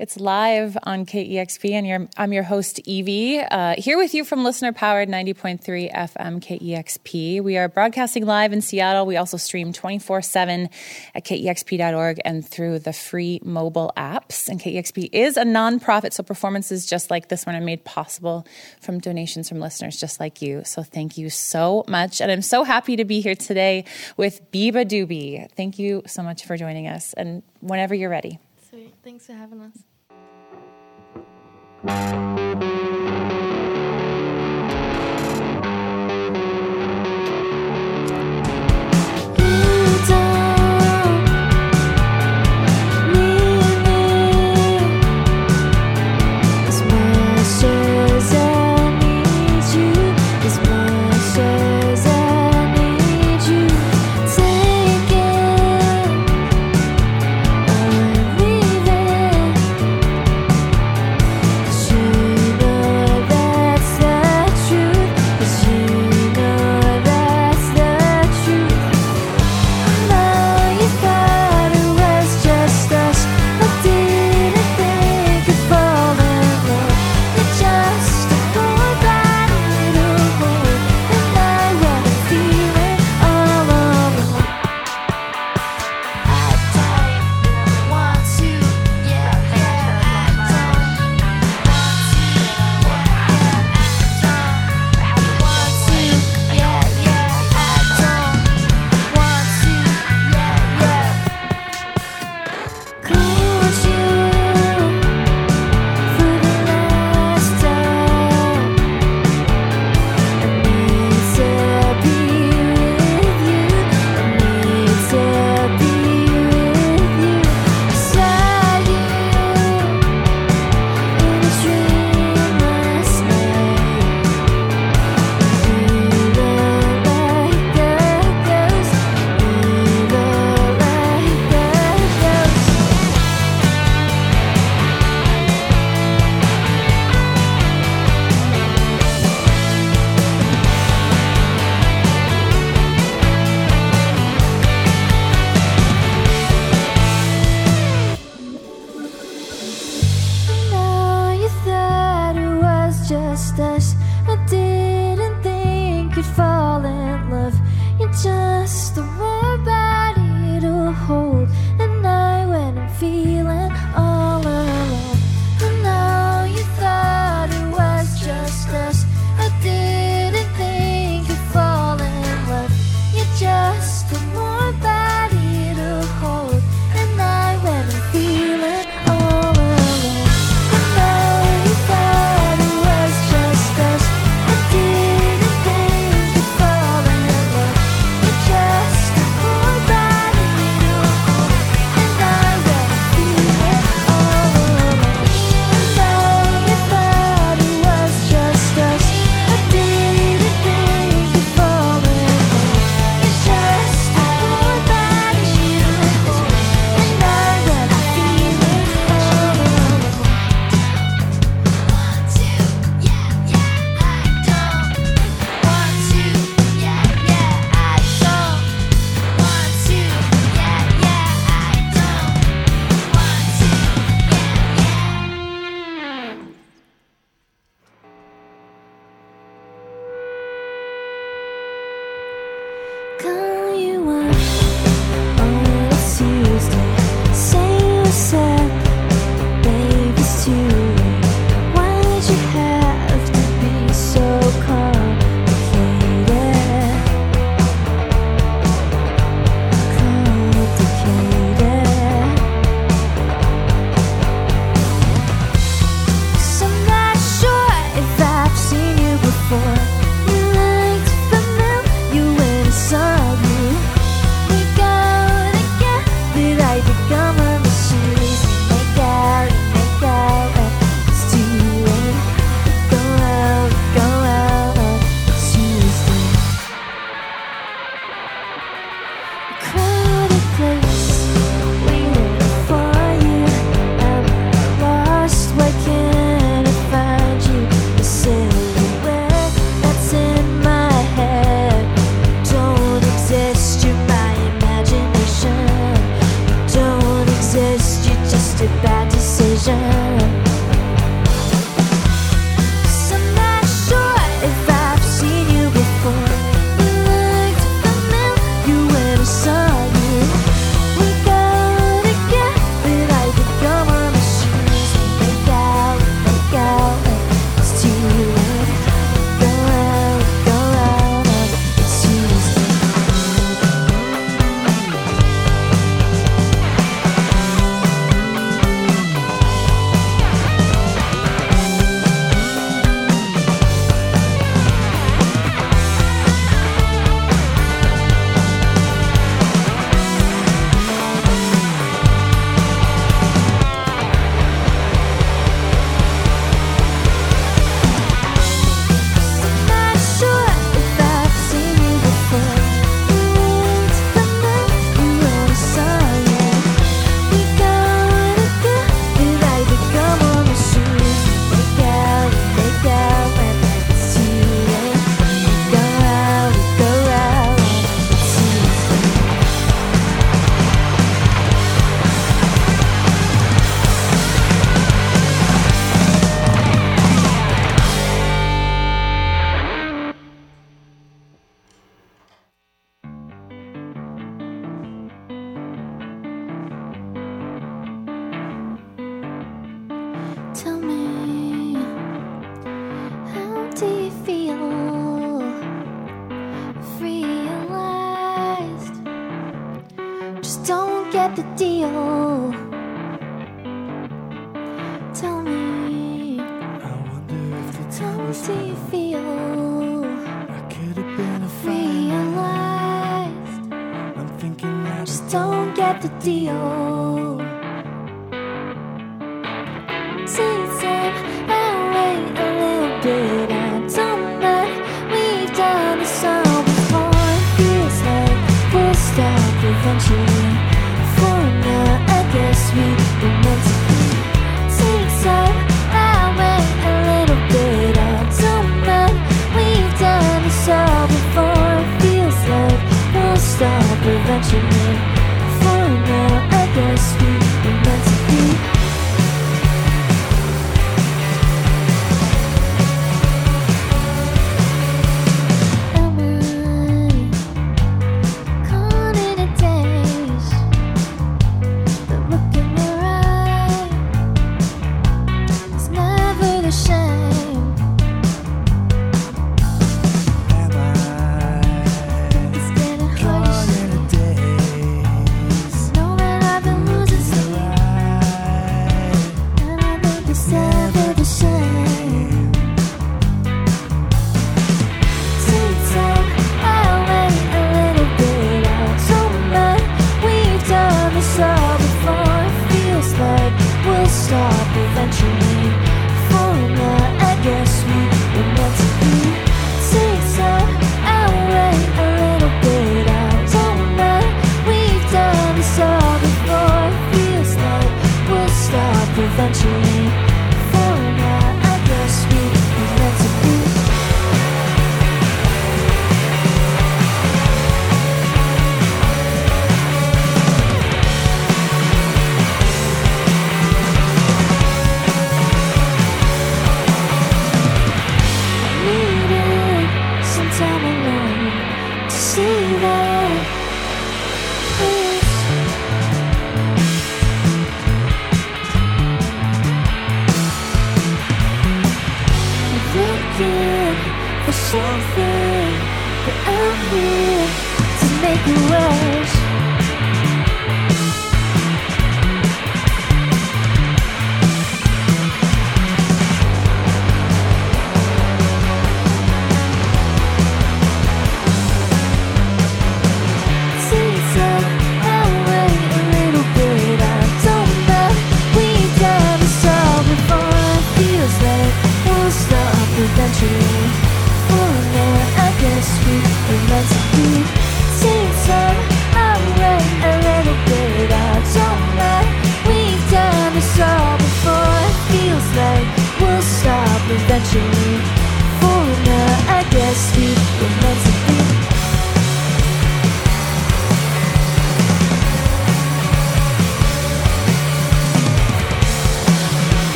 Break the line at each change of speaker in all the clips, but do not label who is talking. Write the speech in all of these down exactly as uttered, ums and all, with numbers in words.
It's live on K E X P, and you're, I'm your host, Evie, uh, here with you from listener-powered ninety point three F M K E X P. We are broadcasting live in Seattle. We also stream twenty-four seven at K E X P dot org and through the free mobile apps. And K E X P is a nonprofit, so performances just like this one are made possible from donations from listeners just like you. So thank you so much. And I'm so happy to be here today with beabadoobee. Thank you so much for joining us. And whenever you're ready.
Sweet. Thanks for having us.
You know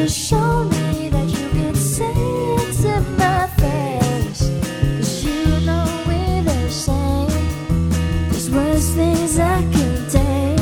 better show me that you can say it to my face. Cause you know we're the same. There's worse things I can take.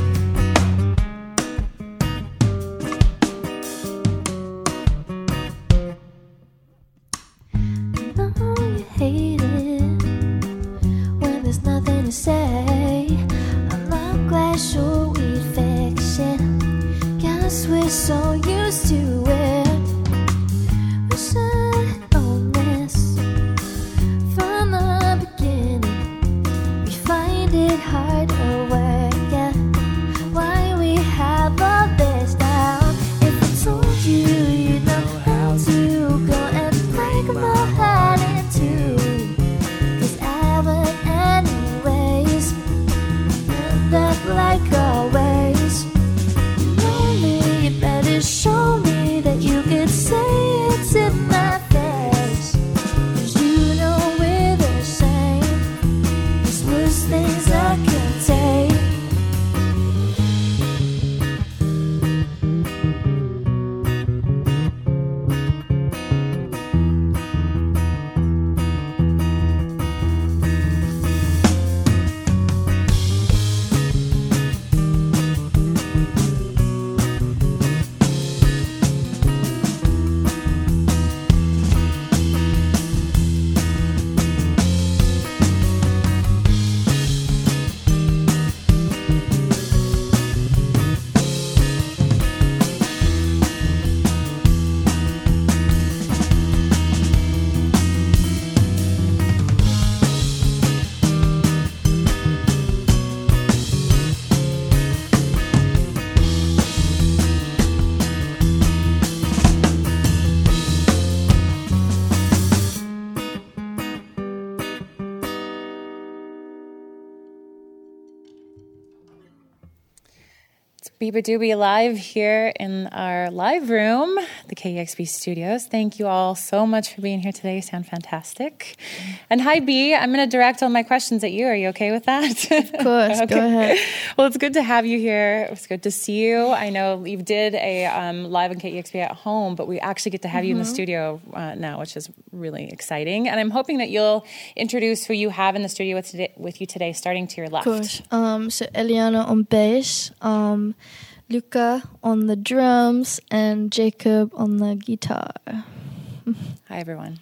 I know you hate it when there's nothing to say. I'm not quite sure we'd fix it. Guess we're so used to it. We should own this from the beginning. We find it hard to work out why we have all this down. If I told you, you'd know how to go and break my heart in two. Cause I would anyways end up like always. Lonely, you better show me that you could say it to my face. Cause you know we're the same. There's worse things I can take.
Biba Doobie live here in our live room, the K E X P studios. Thank you all so much for being here today. You sound fantastic. And hi, B. I'm going to direct all my questions at you. Are you okay with that?
Of course.
Okay.
Go ahead.
Well, it's good to have you here. It's good to see you. I know you did a um, live on K E X P at home, but we actually get to have mm-hmm. you in the studio uh, now, which is really exciting. And I'm hoping that you'll introduce who you have in the studio with, today, with you today, starting to your left.
Of course. Um, so Eliana on bass. Um, Luca on the drums, and Jacob on the guitar.
Hi, everyone.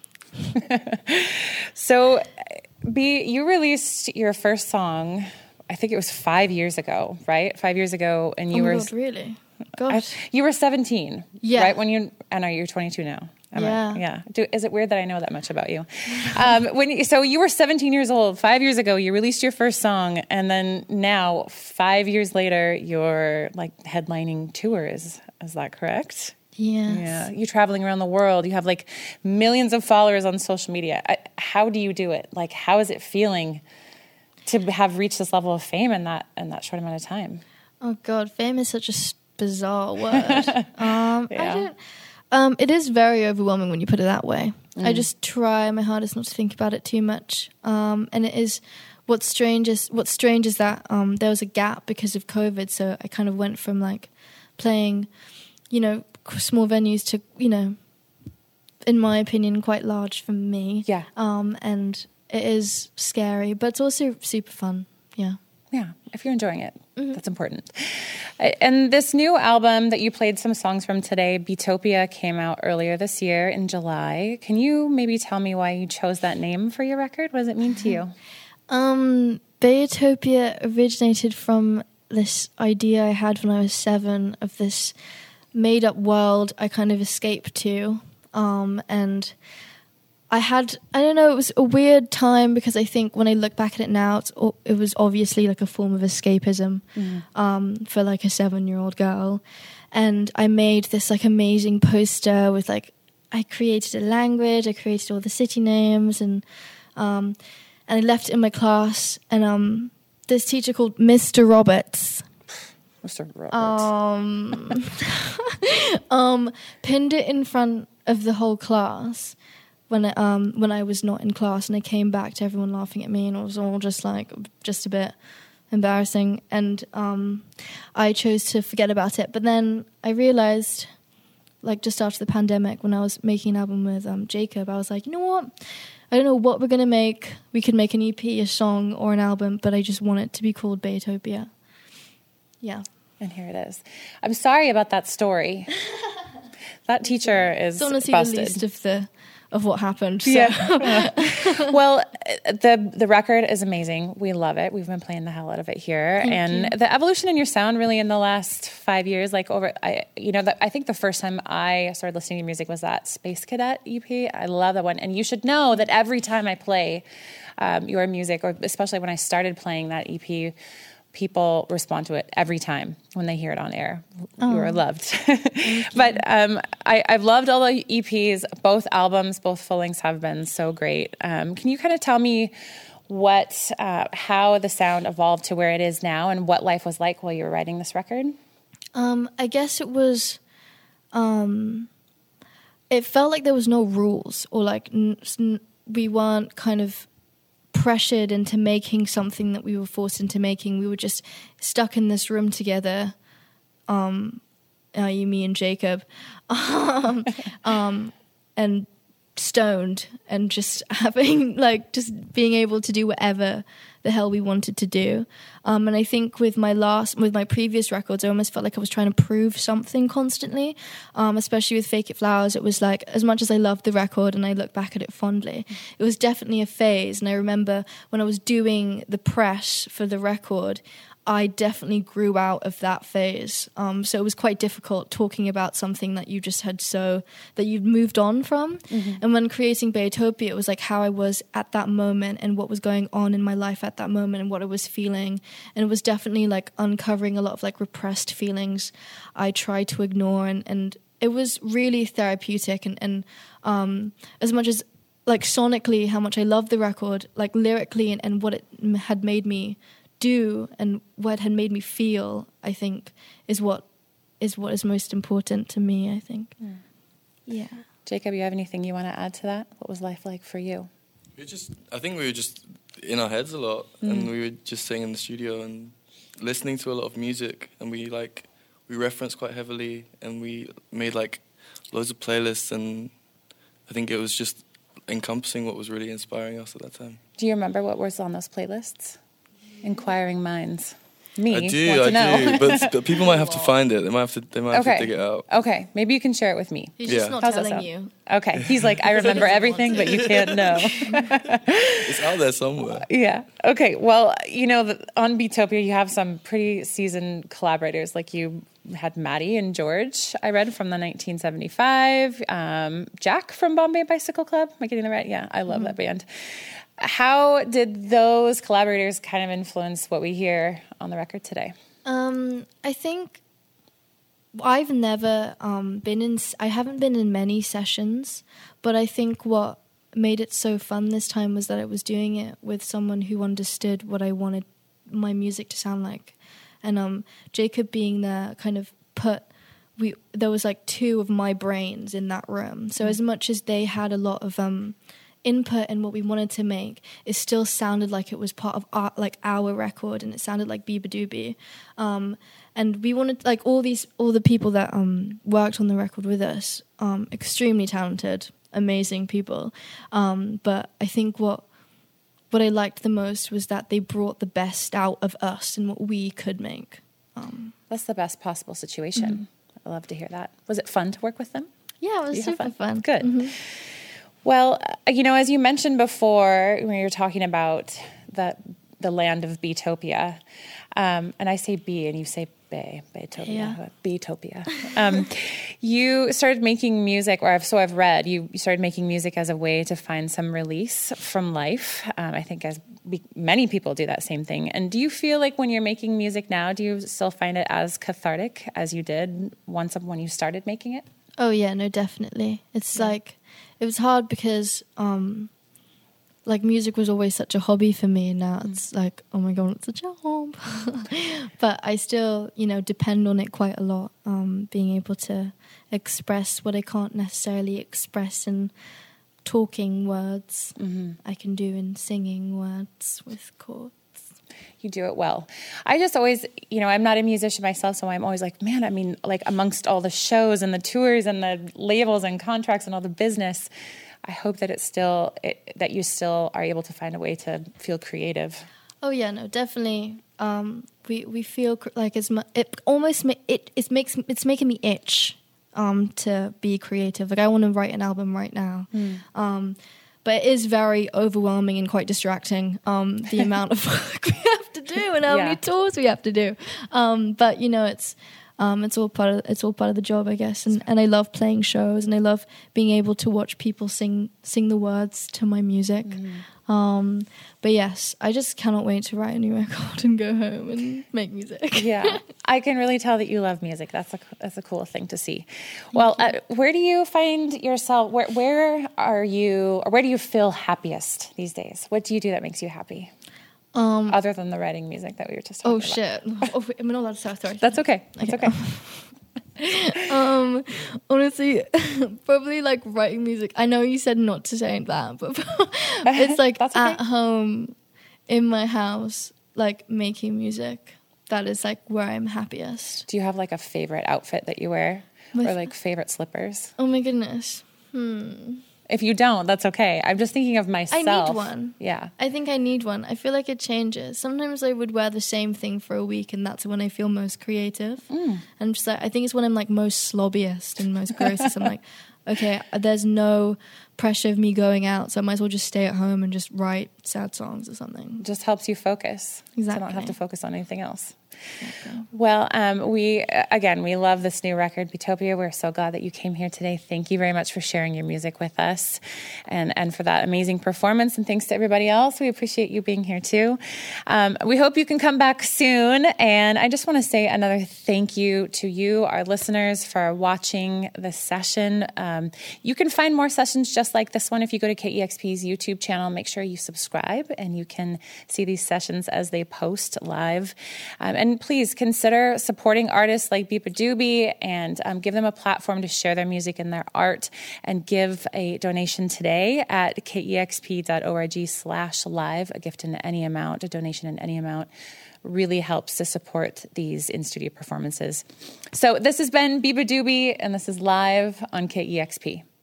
So, B, you released your first song, I think it was five years ago, right? Five years ago, and you
oh my
were
God, really? Gosh,
I, you were seventeen,
yeah.
right? When you, I know you're twenty-two now. Am
yeah,
I, yeah. Do, is it weird that I know that much about you? Um, when you, so you were seventeen years old. Five years ago, you released your first song, and then now, five years later, you're like headlining tours. Is that correct?
Yes.
Yeah. You're traveling around the world. You have like millions of followers on social media. I, how do you do it? Like, how is it feeling to have reached this level of fame in that in that short amount of time?
Oh God, fame is such a bizarre word. um,
yeah.
I don't. Um, it is very overwhelming when you put it that way. Mm. I just try my hardest not to think about it too much. Um, and it is what's strange is what's strange is that um, there was a gap because of COVID. So I kind of went from like playing, you know, small venues to, you know, in my opinion, quite large for me.
Yeah.
Um, and it is scary, but it's also super fun. Yeah.
Yeah. If you're enjoying it, mm-hmm. that's important. And this new album that you played some songs from today, Beatopia, came out earlier this year in July. Can you maybe tell me why you chose that name for your record? What does it mean to you?
Um, Beatopia originated from this idea I had when I was seven of this made-up world I kind of escaped to. Um, and I had, I don't know, it was a weird time because I think when I look back at it now, it's, it was obviously like a form of escapism mm. um, for like a seven-year-old girl. And I made this like amazing poster with like, I created a language, I created all the city names, and um, and I left it in my class. And um, this teacher called Mister Roberts,
Mister Roberts,
um, um, pinned it in front of the whole class. When I, um when I was not in class, and I came back to everyone laughing at me, and it was all just like just a bit embarrassing, and um I chose to forget about it. But then I realized like just after the pandemic, when I was making an album with um, Jacob, I was like, you know what? I don't know what we're going to make. We could make an E P, a song, or an album, but I just want it to be called Baytopia. Yeah.
And here it is. I'm sorry about that story. That teacher is
Don't want to see
busted.
the least of the of what happened. So.
Yeah. Well, the the record is amazing. We love it. We've been playing the hell out of it here,
Thank
and
you.
the evolution in your sound really in the last five years, like over, I you know, the, I think the first time I started listening to music was that Space Cadet E P. I love that one, and you should know that every time I play um, your music, or especially when I started playing that E P, people respond to it every time when they hear it on air.
Oh.
You are loved. But um, I, I've loved all the E Ps. Both albums, both full lengths have been so great. Um, can you kind of tell me what, uh, how the sound evolved to where it is now, and what life was like while you were writing this record?
Um, I guess it was, um, it felt like there was no rules, or like n- n- we weren't kind of pressured into making something that we were forced into making. We were just stuck in this room together, um, uh, you, me and Jacob, um, um, and stoned, and just having, like, just being able to do whatever the hell we wanted to do. Um, and I think with my last, with my previous records, I almost felt like I was trying to prove something constantly, um, especially with Fake It Flowers. It was like, as much as I loved the record and I look back at it fondly, it was definitely a phase. And I remember when I was doing the press for the record, I definitely grew out of that phase. Um, so it was quite difficult talking about something that you just had so, that you'd moved on from. Mm-hmm. And when creating Baytopia, it was like how I was at that moment and what was going on in my life at that moment and what I was feeling. And it was definitely like uncovering a lot of like repressed feelings I tried to ignore. And, and it was really therapeutic. And, and um, as much as like sonically, how much I loved the record, like lyrically and, and what it had made me do and what had made me feel, I think is what is what is most important to me, I think. Mm. Yeah.
Jacob, you have anything you want to add to that? What was life like for you?
We just, I think we were just in our heads a lot, mm. and we were just sitting in the studio and listening to a lot of music, and we like we referenced quite heavily, and we made like loads of playlists, and I think it was just encompassing what was really inspiring us at that time.
Do you remember what was on those playlists? Inquiring minds. Me.
I do,
want to
I
know.
do. But, but people might have to find it. They might have to. They might
okay.
have to dig it out.
Okay, maybe you can share it with me.
He's just
yeah.
not
How's
telling you.
Okay, he's like, I remember everything, but you can't know.
It's out there somewhere.
Yeah. Okay. Well, you know, the, on Baytopia, you have some pretty seasoned collaborators. Like you had Maddie and George. I read from the nineteen seventy-five. Um, Jack from Bombay Bicycle Club. Am I getting that right? Yeah, I love mm-hmm. that band. How did those collaborators kind of influence what we hear on the record today?
Um, I think I've never um, been in, I haven't been in many sessions, but I think what made it so fun this time was that I was doing it with someone who understood what I wanted my music to sound like. And um, Jacob being there kind of put, we there was like two of my brains in that room. So mm-hmm. as much as they had a lot of um, input in what we wanted to make, it still sounded like it was part of our, like our record, and it sounded like Beabadoobie. Um, and we wanted, like, all these, all the people that um, worked on the record with us, um, extremely talented, amazing people. Um, but I think what what I liked the most was that they brought the best out of us and what we could make. Um,
That's the best possible situation. Mm-hmm. I love to hear that. Was it fun to work with them?
Yeah, it was super fun? fun.
Good.
Mm-hmm.
Well, you know, as you mentioned before, when you were talking about the the land of Baytopia, um, and I say B and you say Bay, Baytopia,
yeah.
Baytopia. Um, you started making music, or I've, so I've read, you, you started making music as a way to find some release from life. Um, I think as be, many people do that same thing. And do you feel like when you're making music now, do you still find it as cathartic as you did once when you started making it?
Oh yeah, no, definitely. It's yeah. like, it was hard because, um, like, music was always such a hobby for me. Now mm. it's like, oh my God, it's a job. But I still, you know, depend on it quite a lot. Um, being able to express what I can't necessarily express in talking words, mm-hmm. I can do in singing words with chords.
You do it well. I just always, you know, I'm not a musician myself, so I'm always like, man, I mean, like amongst all the shows and the tours and the labels and contracts and all the business, I hope that it's still, it, that you still are able to find a way to feel creative.
Oh yeah, no, definitely. Um, we we feel cr- like it's mu- it almost ma- it it makes it's making me itch um, to be creative. Like I want to write an album right now. Mm. Um, But it is very overwhelming and quite distracting, um, the amount of work we have to do and how
yeah.
many tours we have to do. Um, but you know, it's um, it's all part of it's all part of the job, I guess. And, and I love playing shows, and I love being able to watch people sing sing the words to my music. Mm. Um, but yes, I just cannot wait to write a new record and go home and make music.
Yeah, I can really tell that you love music. That's a that's a cool thing to see. Well, uh, where do you find yourself? Where where are you, or where do you feel happiest these days? What do you do that makes you happy? Um, Other than the writing music that we were just talking
oh,
about.
Shit. Oh shit! I'm not allowed to say. Sorry.
That's okay. That's okay. okay.
um honestly probably like writing music. I know you said not to say that, but it's like okay. At home in my house, like making music. That is like where I'm happiest.
Do you have like a favorite outfit that you wear? My or like favorite slippers?
Oh my goodness. Hmm.
If you don't, that's okay. I'm just thinking of myself.
I need one.
Yeah.
I think I need one. I feel like it changes. Sometimes I would wear the same thing for a week, and that's when I feel most creative. Mm. And just like, I think it's when I'm like most slobbiest and most grossest. I'm like, okay, there's no pressure of me going out, so I might as well just stay at home and just write sad songs or something.
Just helps you focus.
Exactly.
To not have to focus on anything else.
Okay.
Well, um, we, again, we love this new record, Beatopia. We're so glad that you came here today. Thank you very much for sharing your music with us and, and for that amazing performance. And thanks to everybody else. We appreciate you being here too. Um, we hope you can come back soon. And I just want to say another thank you to you, our listeners, for watching this session. Um, you can find more sessions just like this one if you go to K E X P's YouTube channel. Make sure you subscribe and you can see these sessions as they post live. Um, and And please consider supporting artists like Beabadoobee and um, give them a platform to share their music and their art, and give a donation today at kexp.org slash live. A gift in any amount, a donation in any amount really helps to support these in-studio performances. So this has been Beabadoobee, and this is live on K E X P.